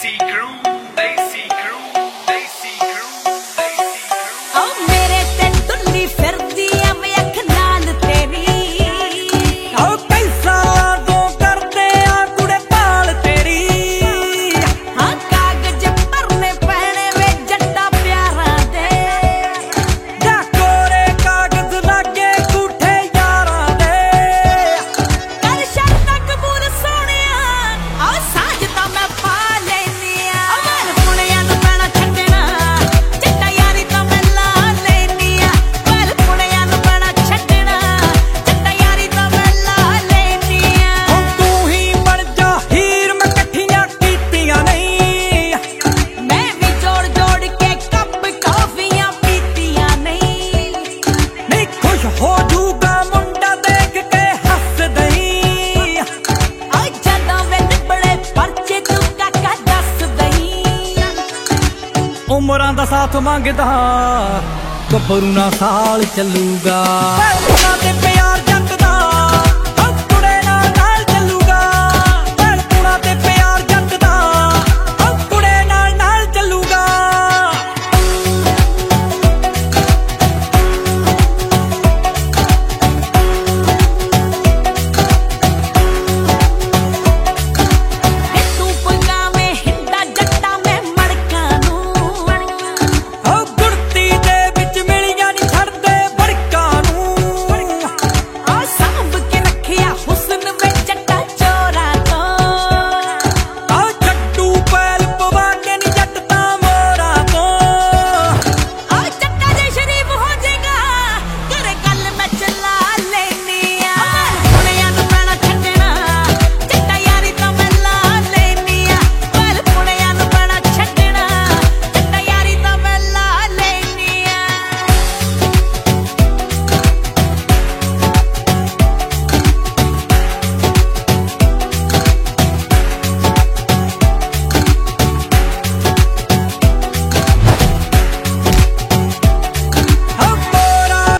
Desi crew, Desi crew, Desi crew, Desi crew. Oh मेरे ते दुल्ली फिरदी है मैं अख नाल तेरी। Oh पैसा दो करते आ कुड़े पाल तेरी। हाँ कागज भरने पैने वे जट्टा प्यारा दे। जा कोरे कागज लागे कूठे यारा दे। कर शर्त कबूल सोनिया आओ साज ता मैं पा लेनी आ। अमर पुणिया नूं पैना छड्डना जट्टा यारी ता मैं ला लेनी आ। पर पुणिया नूं पैना छड्डना जट्टा यारी ता मैं ला लेनी आ। ਹੁਣ ਤੂੰ ਹੀ ਬਣ ਜਾ ਹੀਰ ਮੈਂ ਇਕੱਠੀਆਂ ਕੀਤੀਆਂ ਨਹੀਂ। मैं भी जोड़ जोड़ के कप कॉफियां पीतियां नहीं। ਨਹੀਂ ਖੁਸ਼ ਹੋ ਜੂਗਾ ਮੁੰਡਾ ਦੇਖ ਕੇ ਹੱਸ ਦਈ। आ जदा वे निबड़े परचे तू काका दस दई। ਉਮਰਾਂ ਦਾ ਸਾਥ ਮੰਗਦਾ ਗੱਭਰੂ ਨਾ ਸਾਲ ਚੱਲੂਗਾ। ਭੈਣਾਂ ਤੇ ਪਿਆਰ ਜੱਟ ਦਾ ਉਹ ਕੁੜੇ ਨਾਲ ਚੱਲੂਗਾ। ਭੈਣਾਂ ਤੇ ਪਿਆਰ ਜੱਟ ਦਾ ਉਹ ਕੁੜੇ ਨਾਲ ਚੱਲੂਗਾ। तू पंगावे हिंदा जट्टा मैं मड़का नू। ਉਹ ਗੁੜਤੀ ਦੇ ਵਿੱਚ ਮਿਲੀਆਂ ਨੀ ਛੱਡਦੇ ਬੜਕਾਂ ਨੂੰ। आ सांभ के रखिया हुस्न वे जट्टा चोरा तो। ਆਹ ਜੱਟੂ ਪੈਲ ਪਵਾ ਕੇ ਨੀ ਜੱਟ ਤਾਂ ਮੋਰਾਂ ਤੋਂ। आ जट्टा जे शरीफ हो जाएगा करे गल मैं चला लेनी आ। पुणिया नूं पैना छड्डना जट्टा यारी तां मैं ला लेनी आ। पर पुणिया नूं पैना छड्डना जट्टा यारी तां मैं ला लेनी आ। ਮੋਰਾ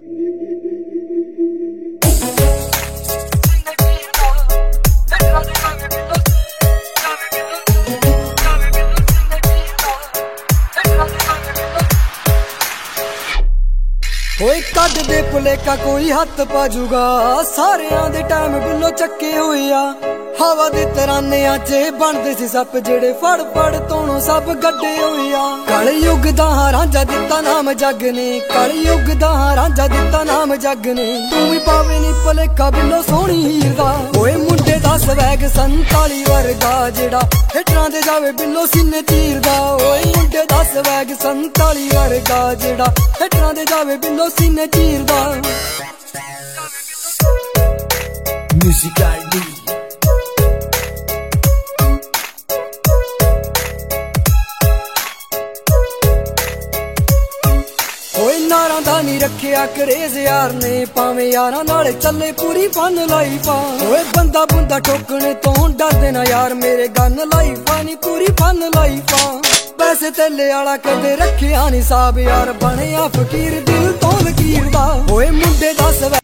ਓਏ ਕੱਢ ਦੇ ਭੁਲੇਖਾ ਕੋਈ ਹੱਥ ਪਾਜੂਗਾ। ਸਾਰਿਆਂ ਦੇ ਟਾਈਮ ਬਿੱਲੋ ਚੱਕੇ ਹੋਏ ਆ। ਹਵਾ ਦੇ ਤਰਾਨਿਆਂ 'ਚ ਬਣਦੇ ਸੀ ਸੱਪ ਜਿਹੜੇ ਫੜ ਫੜ ਤੋਣੋਂ ਸਭ ਗੱਡੇ ਹੋਏ ਆ। ਕਲ ਯੁੱਗ ਦਾ ਰਾਂਝਾ ਦਿੱਤਾ ਨਾਮ ਜੱਗ ਨੇ। ਕਲ ਯੁੱਗ ਦਾ ਰਾਂਝਾ ਦਿੱਤਾ ਨਾਮ ਜੱਗ ਨੇ। ਤੂੰ ਵੀ ਪਾਵੇ ਨੀ ਭੁਲੇਖਾ ਬਿੱਲੋ ਸੋਹਣੀ ਹੀਰ ਦਾ। ਓਏ ਮੁੰਡੇ ਦਾ ਸਵੈਗ 47 ਵਰਗਾ ਜਿਹੜਾ ਹਿੱਟਰਾਂ ਦੇ ਜਾਵੇ ਬਿੱਲੋ ਸੀਨੇ ਚੀਰਦਾ। ਓਏ ਮੁੰਡੇ ਦਾ ਸਵੈਗ 47 ਵਰਗਾ ਜਿਹੜਾ ਹਿੱਟਰਾਂ ਦੇ ਜਾਵੇ ਬਿੱਲੋ ਸੀਨੇ ਚੀਰਦਾ। Music ID ਓਏ ਨਾਰਾਂ ਦਾ ਨੀ ਰੱਖਿਆ ਕਰੇਜ਼ ਯਾਰ ਨੇ। ਭਾਵੇਂ ਯਾਰਾਂ ਨਾਲ ਚੱਲੇ ਪੂਰੀ ਫਨ ਲਾਈਫ ਆ। ਓਏ ਬੰਦਾ ਬੁੰਦਾ ਠੋਕਣੇ ਤੋਂ ਡਰਦੇ ਨਾ ਯਾਰ ਮੇਰੇ ਗਨ ਲਾਈਫ ਆ ਨੀ ਪੂਰੀ ਫਨ ਲਾਈਫ ਆ। ਪੈਸੇ ਤੇਲੇ ਵਾਲਾ ਕਦੇ ਰੱਖਿਆ ਨੀ ਸਾਬ ਯਾਰ ਬਣਿਆ ਫਕੀਰ ਦਿਲ ਤੋਂ ਲਕੀਰ ਦਾ। ਓਏ ਮੁੰਡੇ ਦਾ